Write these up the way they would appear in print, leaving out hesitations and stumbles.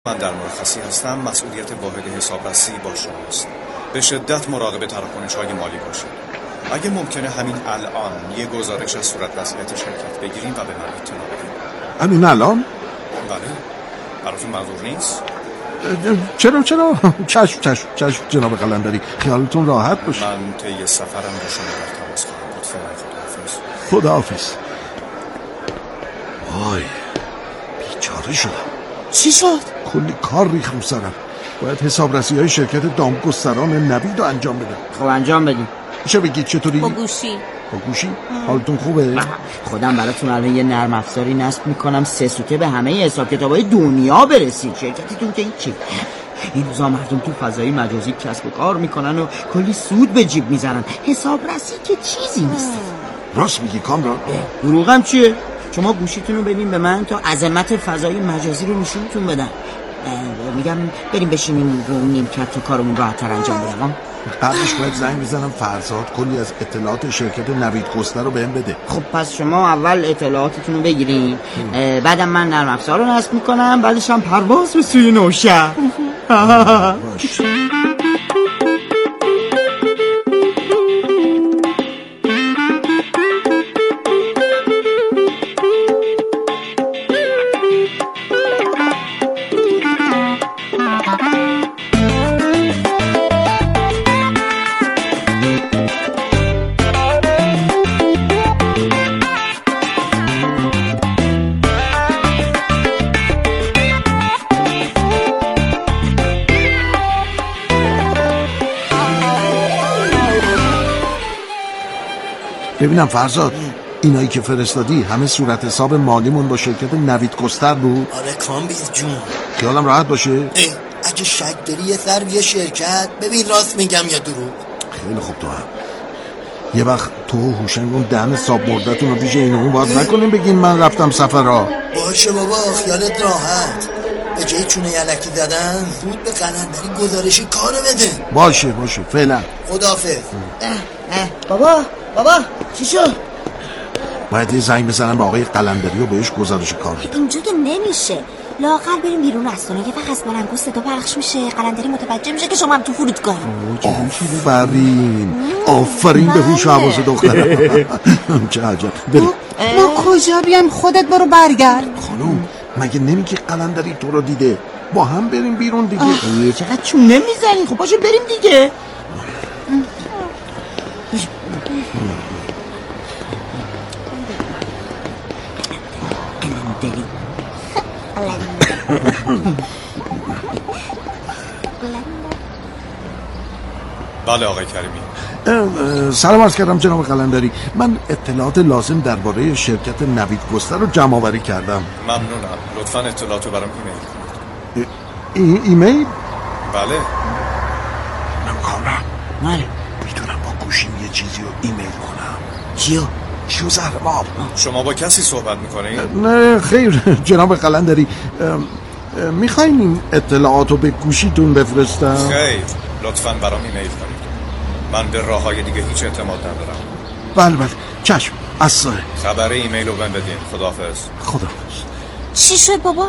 من در مرخصی هستم. مسئولیت واحد حسابرسی با شماست. به شدت مراقب تراکنش‌های مالی باشید. اگه ممکنه همین الان یه گزارش از صورت وضعیت شرکت بگیریم و به من اطلاع بدیم. همین الان؟ بله. براتون معذور نیست؟ چرا چشم جناب قلندری، خیالتون راحت باشه. من طی سفرم با شما در تماس خواهم بود. فعلا خداحافظ. وای بیچاره شدم. چی شد؟ کلی کار ریخت رو سرم. باید حسابرسی‌های شرکت دامگستران نوید رو انجام بدم. خب انجام بدیم. میشه بگید چطوری؟ با گوشی. حالتون خوبه؟ خودم براتون الان یه نرم افزاری نصب میکنم 3 سوته به همه حساب کتابای دنیا برسید. شرکتتون که هیچی. این روزا مردم تو فضای مجازی کسب و کار میکنن و کلی سود به جیب میزنن. حسابرسی که چیزی نیست. راست میگی کامران؟ دروغم چیه؟ شما گوشیتون رو بدین به من تا عظمت فضای مجازی رو نشونتون بدم. میگم بریم بشینیم رو نیمکت تا کارمون راحت‌تر انجام بدم. قبلش باید زنگ بزنم فرزاد کلی از اطلاعات شرکت نوید گستر رو بهم بده. خب پس شما اول اطلاعاتتون رو بگیرین، بعدم من نرم افزار رو نصب میکنم، بعدش هم پرواز به سوی نوشهر. باش. ببینم فرزاد، اینایی که فرستادی همه صورت حساب مالیمون با شرکت نوید گستر بود؟ آره کامبیز جون. خیالم راحت باشه؟ اگه شک داری یه سر یه شرکت ببین راست میگم یا دروغ. خیلی خوب. تو هم یه وقت تو و هوشنگ اون دهن حساب بردتون رو پیش این اون باز نکنیم بگین من رفتم سفرها. باشه بابا خیالت راحت. به جای چونه یلکی زدن زود به قلندری گزارشی کارو بده. باشه فعلا خداحافظ. بابا چی شد؟ باید یه زنگ بزنم به آقای قلندری و بهش گزارش کار بده. اینجا که نمیشه. لااقل بریم بیرون از خونه. یه وقت از بلندگو صدا پخش میشه، قلندری متوجه میشه که شما هم تو فرودگاه. آفرین به هوش و حواس دخترم. چه عجب. ما کجا بیام؟ خودت برو برگرد. خانوم مگه نمیگی قلندری تو رو دیده؟ با هم بریم بیرون دیگه. چقدر چون نمیزنی؟ خب باشه بریم دیگه. بله آقای کریمی. سلام عرض کردم جناب قلندری. من اطلاعات لازم درباره شرکت نوید گستر رو جمع آوری کردم. ممنونم. لطفاً اطلاعات رو برام ایمیل کنید. ایمیل؟ بله. کامران میتونم با گوشیم یه چیزی رو ایمیل کنم. چیو زهرباب؟ شما با کسی صحبت میکنید؟ نه خیر جناب قلندری. میخواین این اطلاعات رو به گوشیتون بفرستم؟ خیر لطفاً برام ایمیل کنید. من به راههای دیگه هیچ اعتماد ندارم. بله چشم اصلا. خبر ایمیل رو بهم بدین. خداحافظ. چی شد بابا؟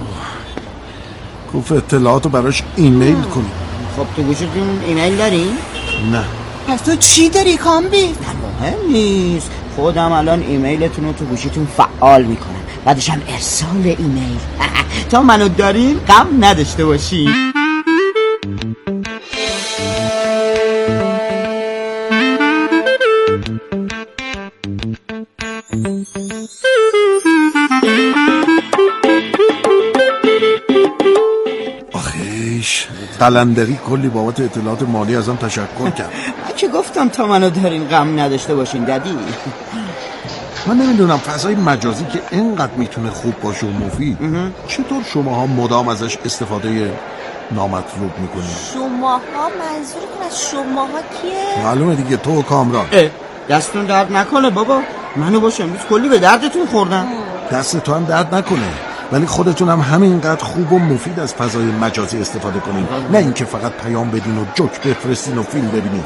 گفت اطلاعات رو براش ایمیل کنید. خب تو گوشیتون ایمیل داری؟ نه. پس تو چی داری کامبیز؟ مهم نیست. خودم الان ایمیلتون رو تو گوشیتون فعال میکنم، بعدش هم ارسال ایمیل. تا منو دارین غم نداشته باشین. آخیش قلندری کلی بابت اطلاعات مالی ازم تشکر کرد. من که گفتم تا منو دارین غم نداشته باشین ددی. من نمیدونم فضای مجازی که اینقدر میتونه خوب باشه و مفید، چطور شماها مدام ازش استفاده نامطلوب میکنید؟ شماها؟ منظورتون از شماها کیه؟ معلومه دیگه، تو و کامران. دستتون درد نکنه بابا. منو باشه امروز کلی به دردتون خوردم. دست تو هم درد نکنه، ولی خودتون هم همینقدر خوب و مفید از فضای مجازی استفاده کنین، نه اینکه فقط پیام بدین و جوک بفرستین و فیلم ببینین.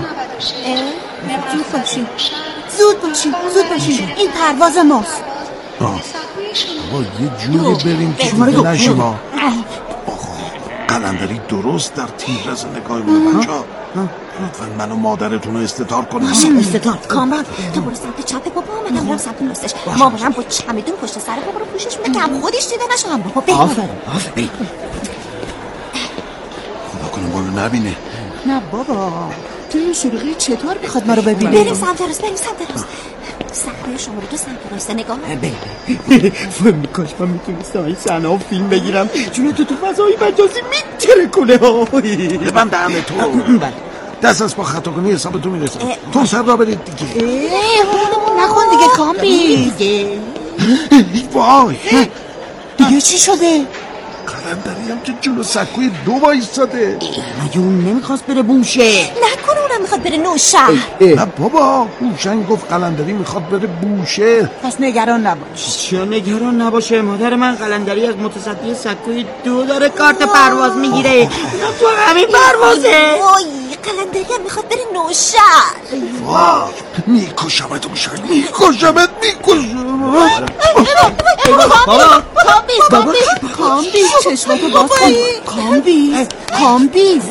زود باشین این پرواز ماست. بابا یه جوری بریم که دیگه نشیم. آقا قلندری درست در تیررز نگاه بود. بچه‌ها لطفاً من و مادرتون رو استتار کنید. استتار کامران تو برو سمت چپ بابا، منم برم سمت راستش. مامانم با چمدون پشت سر بابا رو پوشش میده که هم خودش دیده نشه هم بابا. آفرین خدا کنه ما رو نبینه. نه بابا تو این شلوغی چطور میخواد ما رو ببینه؟ بریم سمت راست، بریم سمت راست. صحنه شما رو تو سمت راست نگاه. کاش من میتونستم این صحنه ها فیلم بگیرم، چون تو فضای مجازی میتره کنه. ببند دهنه تو. دست از با خطا کنی حساب تو میرسه. تو سر را برید دیگه. نخون دیگه کامبی. وای دیگه چی شده؟ قلندری هم که جلو سکوی دو وایستاده. مگه اون نمیخواست بره بوشه؟ نکنه اونم میخواد بره نوشهر. نه بابا هوشنگ گفت قلندری میخواد بره بوشه. پس نگران نباش. چرا نگران نباشه؟ مادر من قلندری از متصدی سکوی 2 داره کارت پرواز میگیره. اینا تو همین پروازه. وای قلندری هم میخواد بره نوشهر. وای میکشمت هوشنگ، میکشمت. کامبی چشماتو باز کن. کامبی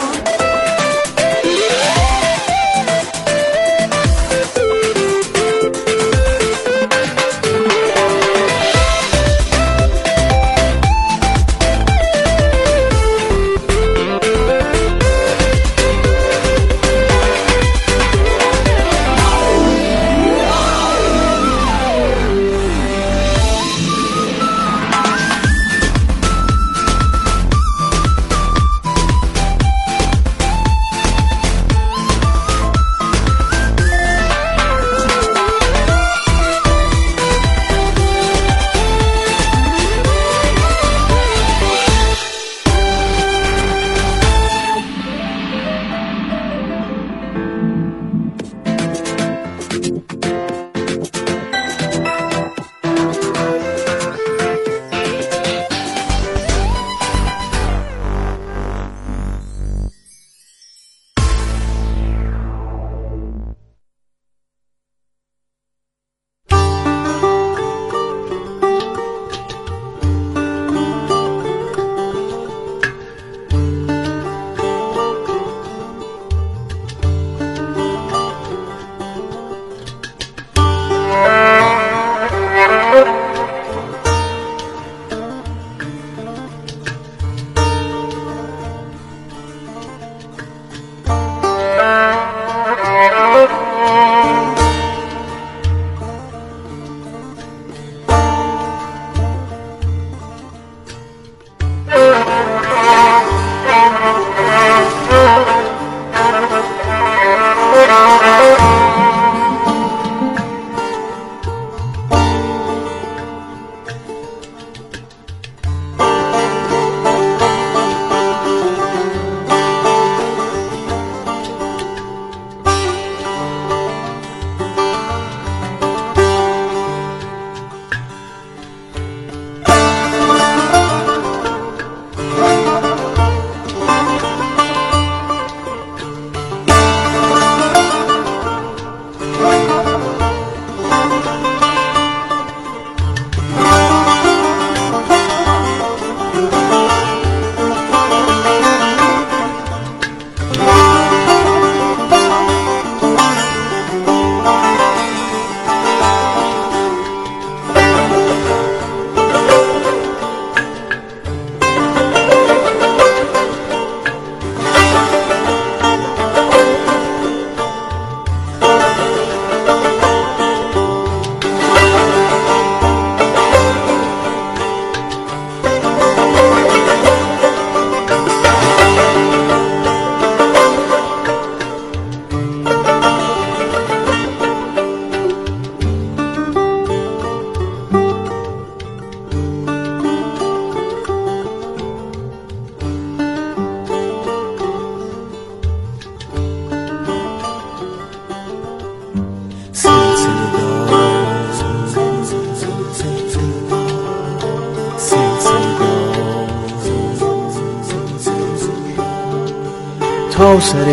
تا سر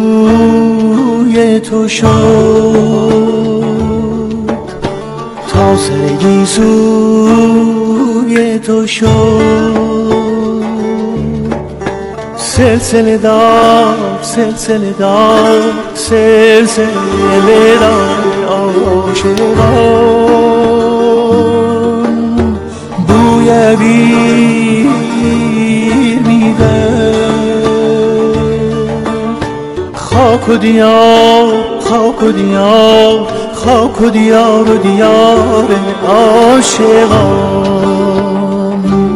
گیسوی تو شد، تا سر گیسوی تو شد، سلسله دار سلسله دار سلسله دار عاشقان، بوی عبیر میده خاک و دیار، خاک و دیار، خاک و دیار و دیار عاشقان.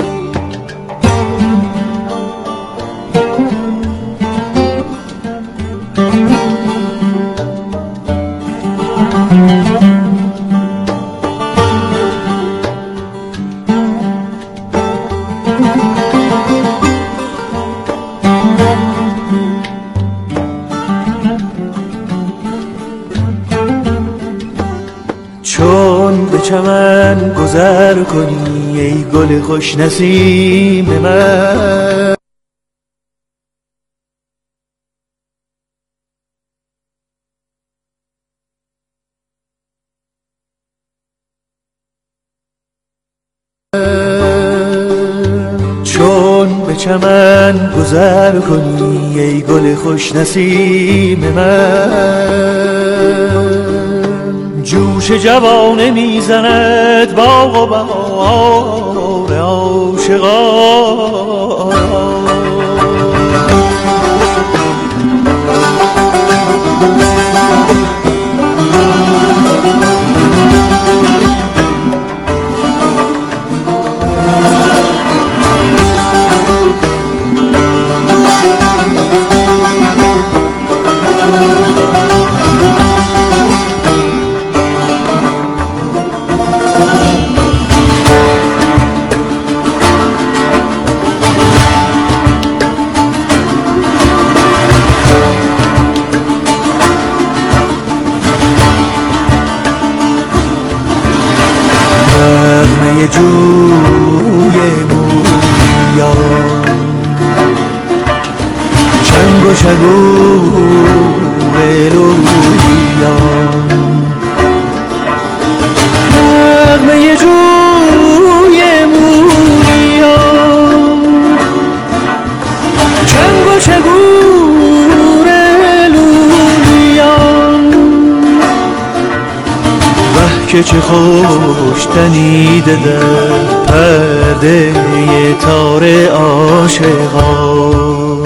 چون به چمن گذر کنی ای گل خوش نسیم من، چون به چمن گذر کنی ای گل خوش نسیم من، جوش جوانه میزند باغ و بهار عاشقان. نغمه جوی مویان، چنگ و شگور لولیان، نغمه جوی مویان، چنگ و شگور لولیان، وه که چه خوش تنیده در پرده تار عاشقان.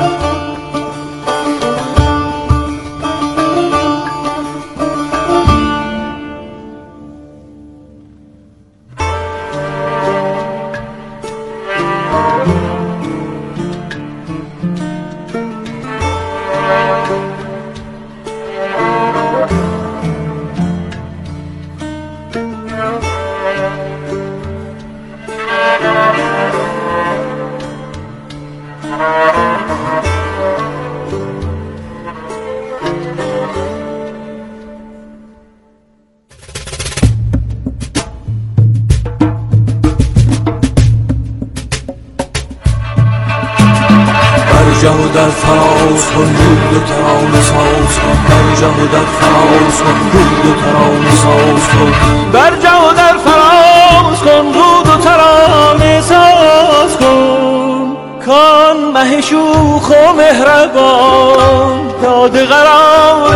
برجه و در فراز کن رود و ترانه ساز کن، برجه و در فراز کن رود و ترانه ساز کن، برجه و در فراز کن رود و ترانه ساز کن، کان مه شوخ و مهربان داد قرار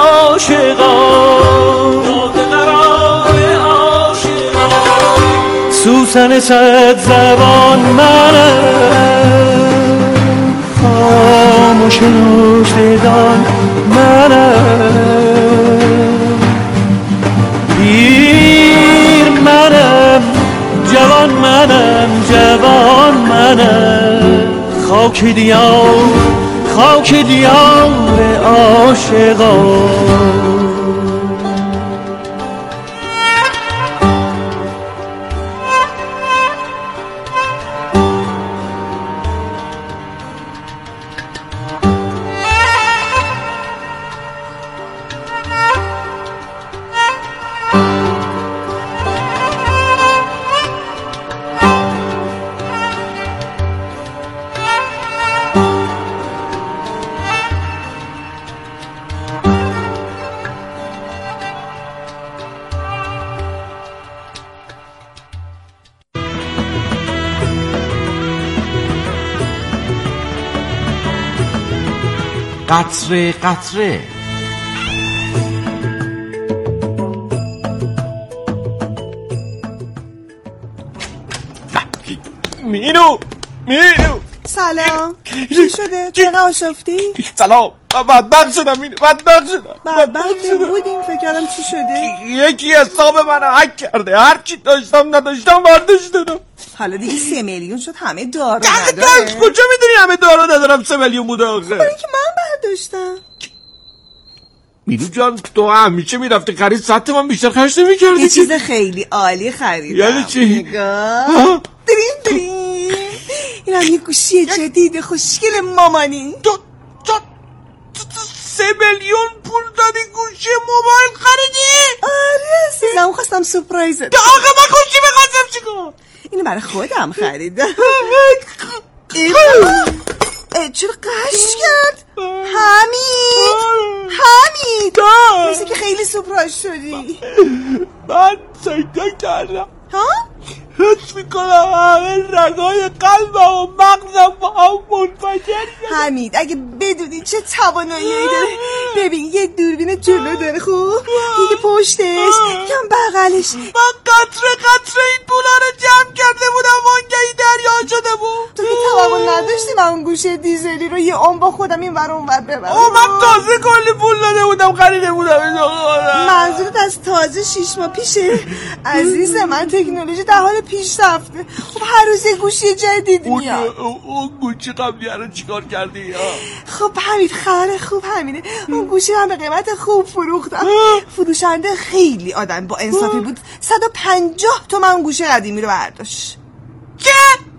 عاشقان، داد قرار عاشقان. سوسن صد زبان منم، خاموش نوشدان منم، پیر منم جوان منم جوان منم، خاک دیار خاک دیار عاشقان. قطره قطره. مینو سلام. چی شده؟ چرا آشفتی؟ سلام. بدبخت شدم مینو، بدبخت شدم. بدبخت بودیم. فکر کردم چی شده؟ یکی حساب منو هک کرده، هرچی داشتم نداشتم برداشت دادم. حالا دیگه 3 میلیون شد، همه دارو نداره. نداره. کجا میدونی همه دارو ندارم؟ 3 میلیون بوده آخه. برای که من برداشتم. مینو جان تو همیشه میرفته خرید 100 تومن بیشتر خرج نمی‌کردی. یه چیز خیلی عالی خریدم. یعنی چی؟ نگاه. دریم این هم یه گوشی جدید خوشگل مامانی. تو 3 میلیون پول دادی گوشی موبایل خریدی؟ آره عزیزم، خواستم سورپرایزت. آقا من گوشی می‌خواستم چیکار؟ اینو برای خودم خریدم. چرا قش کرد؟ حمید مثل که خیلی سورپرایز شدی. من سیده کردم، ها؟ حس میکنم همه رگای قلبم و مغزم با هم منفجر. حمید اگه بدونی چه توانایی داره. ببین یه دوربین جلو داره، خوب یه پشتش یه بغلش. من قطره قطره این پولا رو جمع کرده بودم، وانگهی دریا شده بود. تو که توان نداشتی من اون گوشه دیزلی رو یه عمر با خودم این ور اون ور ببرم. من تازه کلی پول داده بودم خریده بودم. منظورت از تازه 6 ماه پیشه؟ عزیز من تکنولوژی در حال پیشرفته. خب هر روز یه گوشی جدید میاد. اون گوشی قبلی رو چیکار کردی؟ خب حمید خبر خوب همینه، اون گوشی هم به قیمت خوب فروختم. فروشنده خیلی آدم با انصافی بود. 150 تومن اون گوشی قدیمی رو برداشت. چه؟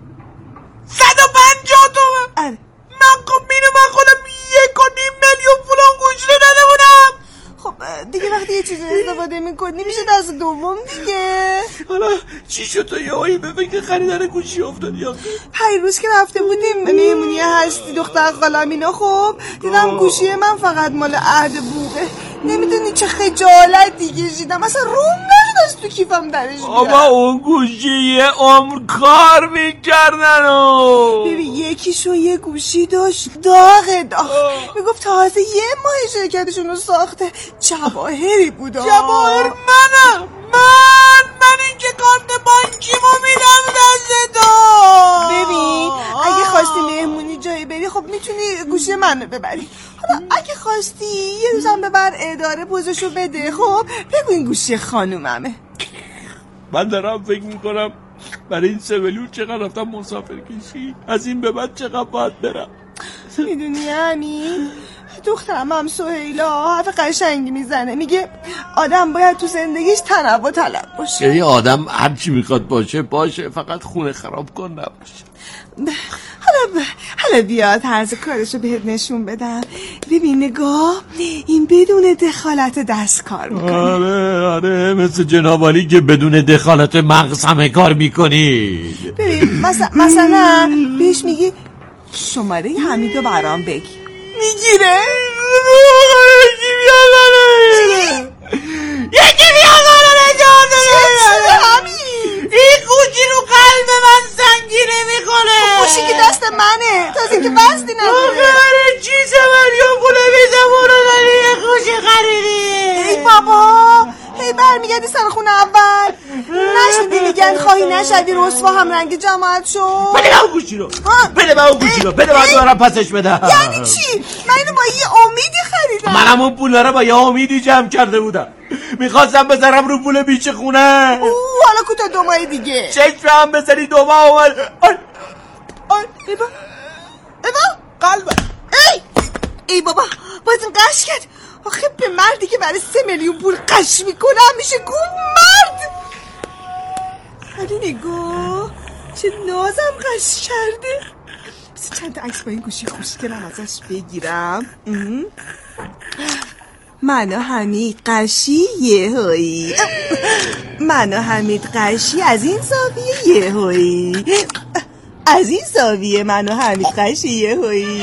150 تومن؟ آره. من خودم 1.5 میلیون پول اون گوشی رو داده بودم. خب دیگه وقتی یه چیز استفاده میکنی میشه دست دوم دیگه. حالا چی شد تو یهویی به فکر خریدن گوشی افتادی آخه؟ پیروز که رفته بودیم مهمونی هستی دختر خالم اینا، خب دیدم گوشی من فقط مال عهد بوقه. نمیدونی چه خجالتی کشیدم، اصلا روم نشد از تو کیفم درش بیارم. بابا اون گوشی یه عمر کار میکردن. ببین یکیشون یه گوشی داشت داغ میگفت تازه یه ماه شرکتشون رو ساخته، جواهری بود. جواهر من این که کارت بانکیمو میدم دست تو. ببین اگه خواستی مهمونی جایی بری خب میتونی گوشی منو ببری. حالا اگه خواستی یه روزم ببر اداره پوزشو بده. خب بگو این گوشی خانوممه. من دارم فکر میکنم برای این 3 میلیون چقدر رفتم مسافر کشی، از این به بعد چقدر باید برم. میدونی همین دخترم هم سهیلا حرف قشنگی میزنه، میگه آدم باید تو زندگیش تنوع طلب باشه. یعنی آدم هرچی میخواد باشه فقط خونه خراب کن نباشه. حالا بیا طرز کارشو بهت نشون بدم. ببین نگاه، این بدون دخالت دست کار میکنه. آره مثل جنابالی که بدون دخالت مغز همه کار میکنی. ببین مثلا بهش میگی شماره حمیدو برام بگی، میگیره. یکی بیاداره نجات این گوشی رو قلب من سنگینه میکنه. گوشی که دست منه، تازه که بستی نداره. آخه چی 3 میلیون پوله بیزمون رو داری یه گوشی خریدی؟ ای بابا هی برمیگردی سر خونه اول. نشدی میگن خواهی نشدی رسوا هم رنگ جماعت شد. بده من اون گوشی رو، بده من دارم پسش بدم. یعنی چی؟ من اینو با یه امیدی خریدم. منم اون پولا رو با یه امیدی جمع کرده بودم، میخواستم بذارم رو پول بیچ خونه. حالا کوتا 2 ماه دیگه چشم هم بذاری 2 ماه اومد. ایبا قلبه. ای بابا باز این قش کرد. آخه به مردی که برای 3 میلیون پول قش میکنه میشه گفت مرد. ولی نگاه چه نازم قش کرده. بس چند تا عکس با این گوشی خوشگلم ازش بگیرم. من و حمید قشی یهویی، من و حمید قشی از این زاویه یهویی، از این زاویه من و حمید قشی یهویی.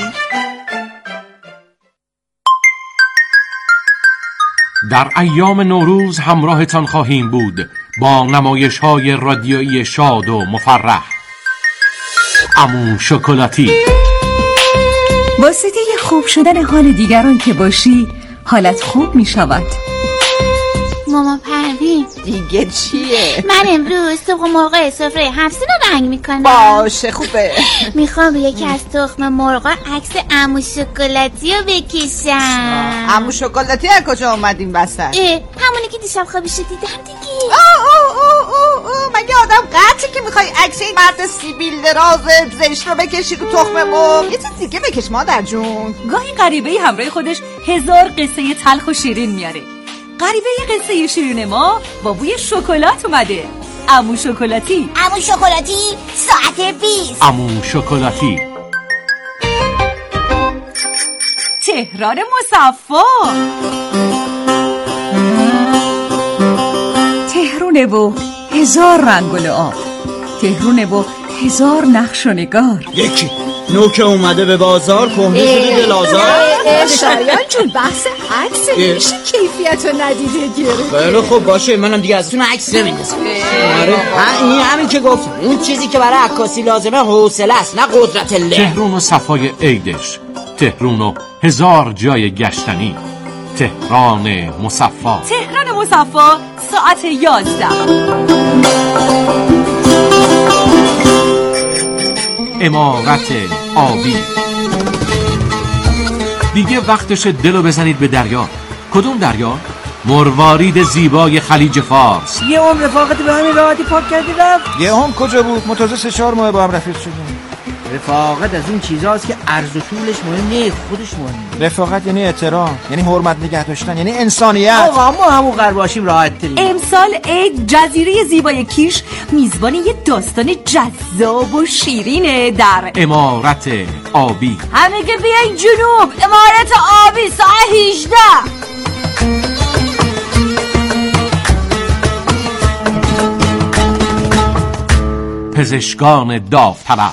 در ایام نوروز همراهتان خواهیم بود با نمایش‌های رادیویی شاد و مفرح. عمو شکلاتی واسطه خوب شدن حال دیگران که باشی حالت خوب می شود. ماما پروین دیگه چیه؟ من امروز تخم مرغ سفره حفصی رو رنگ میکنم. باشه خوبه. میخوام به یکی از تخم مرغا عکس عمو شکلاتی رو بکشم. عمو شکلاتی از کجا اومد این وسط؟ همونی که دیشب خوابش دیدم دیگه. مگه آدم قطعی که میخوای عکس این مرد سیبیل دراز زشت رو بکشی رو تخم مرغ؟ یه چیز دیگه بکش مادر جون. گاهی غریبه‌ای همراه خودش 1000 قصه تلخ و شیرین میاره. غریبه قصه شیرین ما با بوی شکلات اومده. عمو شکلاتی. عمو شکلاتی ساعت 20. عمو شکلاتی. تهران مصفا. تهرونه و 1000 رنگ و لعاب. تهرونه و 1000 نقش و نگار. یکی نوک اومده به بازار کهنه شده به لازار. شریان جون بحث عکس میشه کیفیت رو ندیده گرفت. خیلی خوب باشه منم دیگه ازتون عکس نمیندازم. آره این همین که گفتم اون چیزی که برای عکاسی لازمه حوصله است نه قدرت الله. تهران و صفای عیدش، تهران و 1000 جای گشتنی، تهران مصفا. تهران مصفا ساعت 11. عمارت آبی. دیگه وقتش دلو بزنید به دریا. کدوم دریا؟ مروارید زیبای خلیج فارس. یه عمر رفاقت به همین راحتی پاک کردی رفت؟ یه هم کجا بود؟ متازه 3-4 ماه با هم رفیق شدیم. رفاقت از این چیزاست که عرض و طولش مهم نیست، خودش مهمه. رفاقت یعنی احترام، یعنی حرمت نگه داشتن، یعنی انسانیت. آقا ما همون قرار باشیم راحت تریم. امسال عید جزیره زیبای کیش میزبان یه داستان جذاب و شیرینه در عمارت آبی. همه که بیاین جنوب، عمارت آبی ساعت 18. پزشکان داوطلب.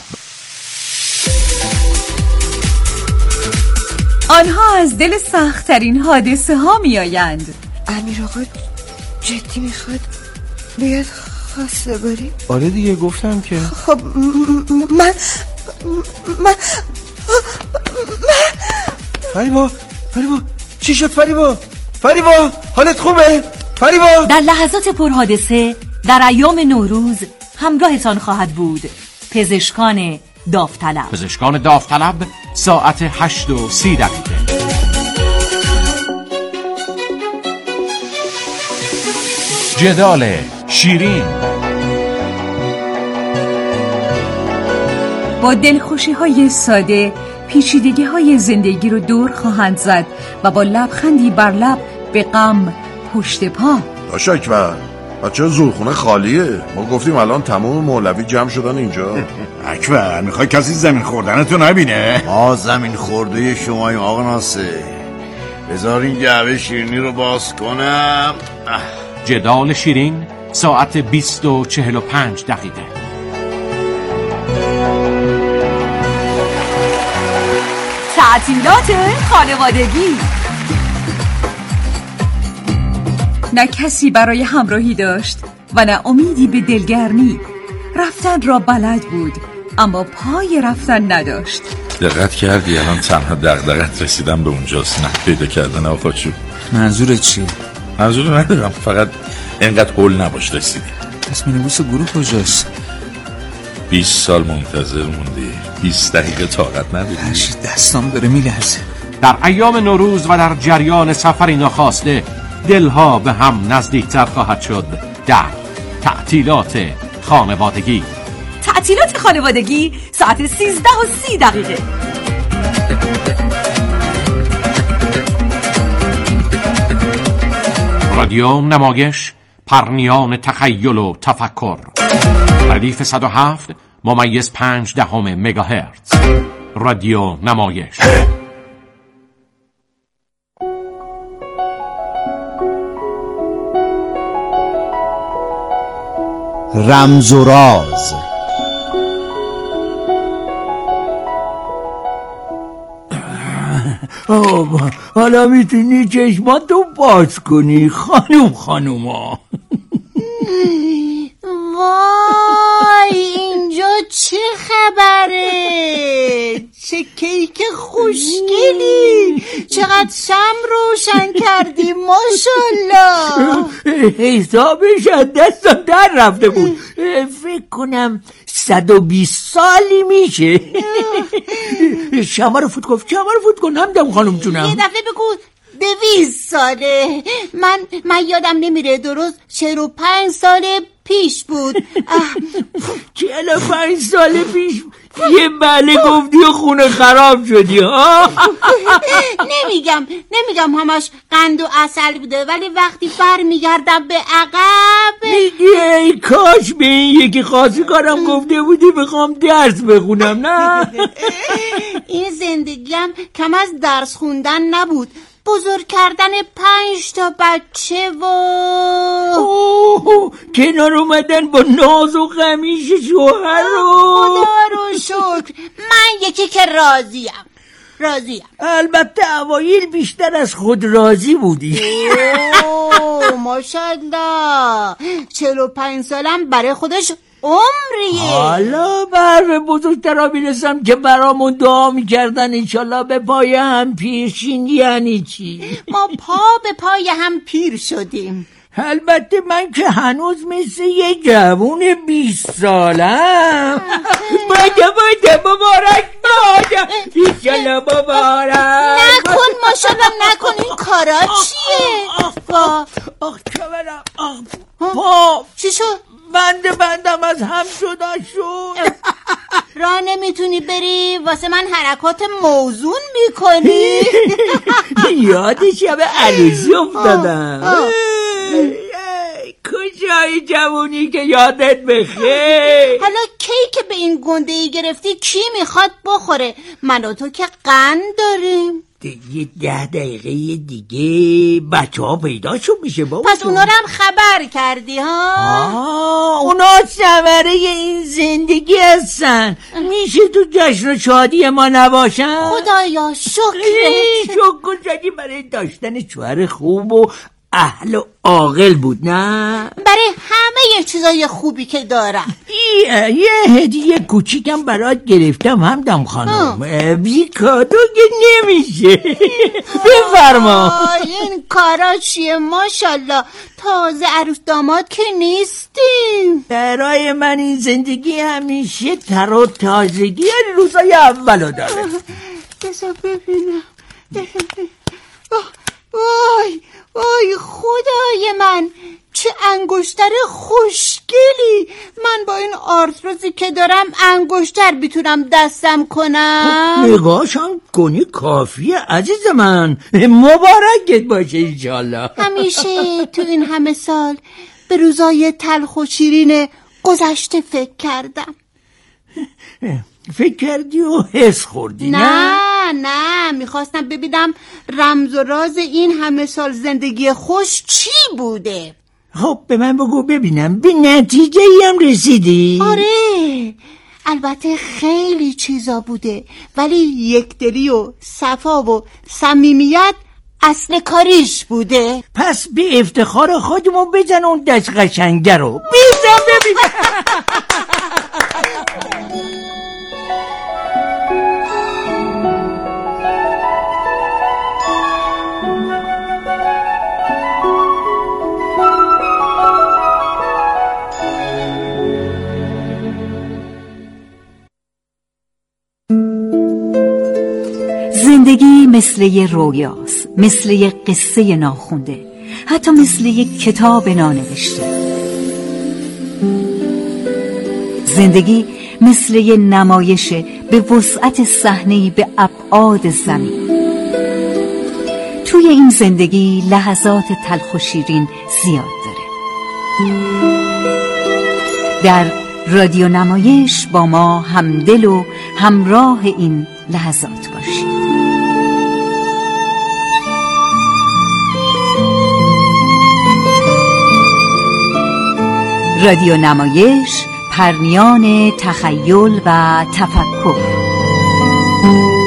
آنها از دل سخت‌ترین حادثه ها می آیند. امیر آقا جدی میخواد بیاد خواسته بریم؟ آره دیگه گفتم که خب من فریبا چی شد فریبا حالت خوبه فریبا؟ در لحظات پرحادثه در ایام نوروز همراهتان خواهد بود پزشکان داوطلب. پزشکان داوطلب ساعت 8:30. جدال شیرین. با دلخوشی های ساده پیچیدگی های زندگی رو دور خواهند زد و با لبخندی بر لب به غم پشت پا. داشت اکبر بچه زورخونه خالیه. ما گفتیم الان تمام مولوی جمع شدن اینجا. اکبر میخوای کسی زمین خوردنتو نبینه؟ ما زمین خورده شماییم آقا ناصر. بذار این جعبه شیرینی رو باز کنم. جدال شیرین ساعت 20:45. تعطیلات خانوادگی. نه کسی برای همراهی داشت و نه امیدی به دلگرمی. رفتن را بلد بود اما پای رفتن نداشت. دقت کردی الان تنها دغدغت رسیدم به اونجاست، نه پیدا کردن آقا چوب. منظورت چیه؟ منظور ندارم، فقط اینقدر هول نباش رسیدی. اسم نویس گروه کجاست؟ 20 سال منتظر موندی، 20 دقیقه طاقت نداری. دستام داره میلرزه. در ایام نوروز و در جریان سفری ناخواسته دلها به هم نزدیکتر خواهد شد در تعطیلات خانوادگی. تعطیلات خانوادگی ساعت 13:30. رادیو نمایش پرنیان تخیل و تفکر. ردیف 107.5 مگاهرتز. رادیو نمایش. رمز و راز. حالا میتونی چشماتو باز کنی خانوما. وای اینجا چه خبره؟ چه که خوشگلی، چقدر شم روشن کردی، ماشالله. حسابش از دستم در رفته بود. فکر کنم 120 سالی میشه. شمع رو فوت کن همدم خانم جونم. یه دفعه بگو 200 ساله. من یادم نمیره، درست 45 سال پیش بود. 45 سال پیش یه بله گفتی و خونه خراب شدی ها. نمیگم همش قند و عسل بوده، ولی وقتی برمیگردم به عقب میگی ای کاش به این یکی خاصی کارم گفته بودی بخوام درس بخونم. نه این زندگیم کم از درس خوندن نبود، بزرگ کردن 5 تا بچه و کنار اومدن با ناز و غمیش شوهر خدا رو شکر. من یکی که راضیم. البته اوایل بیشتر از خود راضی بودی. ماشاءالله 45 سالم برای خودش عمریه. حالا به حرف بزرگترا میرسم که برامون دعا میکردن انشالله به پای هم پیرشین. یعنی چی؟ ما پا به پای هم پیر شدیم. البته من که هنوز مثل یه جوون 20 سالم. باید مبارک باید انشالله مبارک نکن ماشاءالله نکن. این کارا چیه؟ آخ کمرم، پا چی شد؟ بندم از هم شد. راه نمیتونی بری؟ واسه من حرکات موزون میکنی؟ یاد شب عروسی افتادم. کجای جوونی که یادت بخیر. حالا کی که به این گنده‌ای گرفتی کی میخواد بخوره؟ من و تو که قند داریم. یه 10 دقیقه دیگه بچه ها پیداشون میشه بابا. پس اونا رو هم خبر کردی ها؟ اونا ثمره این زندگی هستن. میشه تو جشن و شادی ما نباشن؟ خدایا شکر زدی برای داشتن شوهر خوب و اهل و عاقل بود. نه برای همه چیزای خوبی که دارم. یه هدیه کوچیکم برات گرفتم همدم خانم. بی کادو که نمیشه. بفرما. این کارا چیه؟ ماشالله تازه عروس داماد که نیستیم. برای من این زندگی همیشه تر و تازگی روزای اولو داره. بذار ببینم. وای خدای من، چه انگشتر خوشگلی. من با این آرتروزی که دارم انگشتر میتونم دستم کنم. نگاهشان کنی کافیه عزیز من. مبارکت باشه انشالله. همیشه تو این همه سال به روزای تلخ و شیرین گذشته فکر کردم. فکر کردی و حس خوردی؟ نه میخواستم ببینم رمز و راز این همه سال زندگی خوش چی بوده. خب به من بگو ببینم به نتیجه هم رسیدی؟ آره البته خیلی چیزا بوده، ولی یکدلی و صفا و صمیمیت اصل کاریش بوده. پس به افتخار خودمون بزن اون دست قشنگه رو. بزن ببین. زندگی مثل یه رویاست، مثل یه قصه ناخونده، حتی مثل یه کتاب نانوشته. زندگی مثل یه نمایش به وسعت صحنه‌ای به ابعاد زمین. توی این زندگی لحظات تلخ و شیرین زیاد داره. در رادیو نمایش با ما همدل و همراه این لحظات باشید. رادیو نمایش، پرنیان تخیل و تفکر.